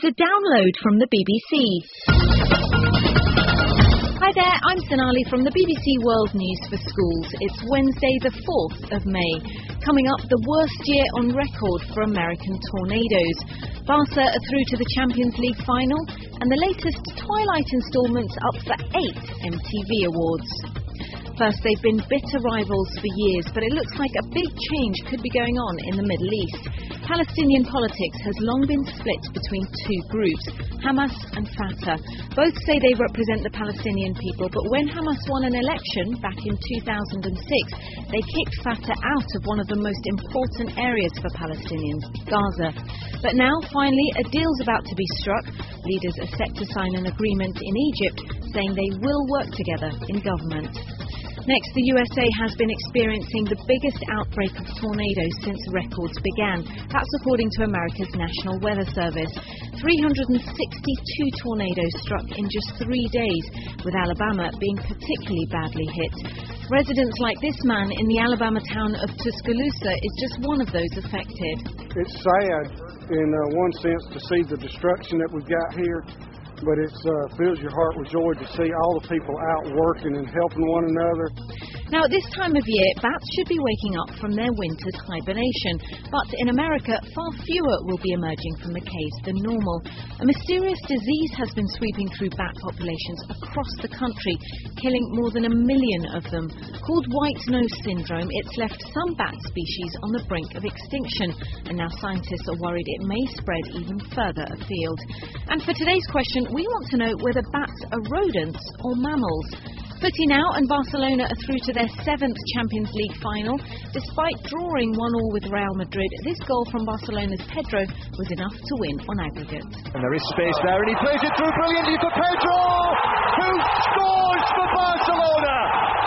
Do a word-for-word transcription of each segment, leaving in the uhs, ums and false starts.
is a download from the B B C. Hi there, I'm Sonali from the B B C World News for Schools. It's Wednesday the fourth of May. Coming up, the worst year on record for American tornadoes. Barca are through to the Champions League final, and the latest Twilight instalments up for eight M T V awards. First, they've been bitter rivals for years, but it looks like a big change could be going on in the Middle East. Palestinian politics has long been split between two groups, Hamas and Fatah. Both say they represent the Palestinian people, but when Hamas won an election back in two thousand six, they kicked Fatah out of one of the most important areas for Palestinians, Gaza. But now, finally, a deal's about to be struck. Leaders are set to sign an agreement in Egypt, saying they will work together in government. Next, the U S A has been experiencing the biggest outbreak of tornadoes since records began. That's according to America's National Weather Service. three hundred sixty-two tornadoes struck in just three days, with Alabama being particularly badly hit. Residents like this man in the Alabama town of Tuscaloosa is just one of those affected. It's sad in uh, one sense to see the destruction that we've got here. But it uh, fills your heart with joy to see all the people out working and helping one another. Now, at this time of year, bats should be waking up from their winter's hibernation. But in America, far fewer will be emerging from the caves than normal. A mysterious disease has been sweeping through bat populations across the country, killing more than a million of them. Called white nose syndrome, it's left some bat species on the brink of extinction. And now scientists are worried it may spread even further afield. And for today's question, we want to know whether bats are rodents or mammals. Footy now, and Barcelona are through to their seventh Champions League final. Despite drawing one all with Real Madrid, this goal from Barcelona's Pedro was enough to win on aggregate. And there is space there, and he plays it through brilliantly for Pedro, who scores for Barcelona.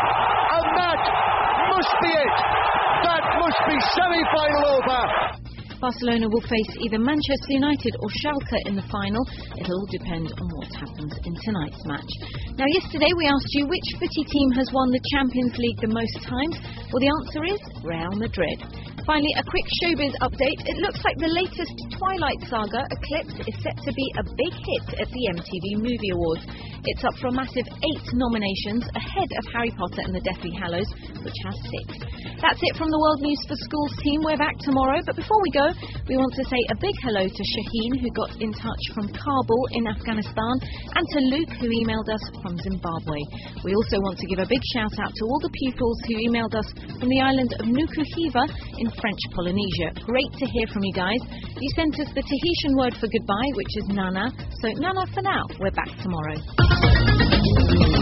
And that must be it. That must be semi-final over. Barcelona will face either Manchester United or Schalke in the final. It'll all depend on what happens in tonight's match. Now, yesterday we asked you which footy team has won the Champions League the most times. Well, the answer is Real Madrid. Finally, a quick showbiz update. It looks like the latest Twilight saga, Eclipse, is set to be a big hit at the M T V Movie Awards. It's up for a massive eight nominations, ahead of Harry Potter and the Deathly Hallows, which has six. That's it from the World News for Schools team. We're back tomorrow, but before we go, we want to say a big hello to Shaheen, who got in touch from Kabul in Afghanistan, and to Luke, who emailed us from Zimbabwe. We also want to give a big shout out to all the pupils who emailed us from the island of Nukuhiva in French Polynesia. Great to hear from you guys. You sent us the Tahitian word for goodbye, which is Nana. So Nana for now. We're back tomorrow.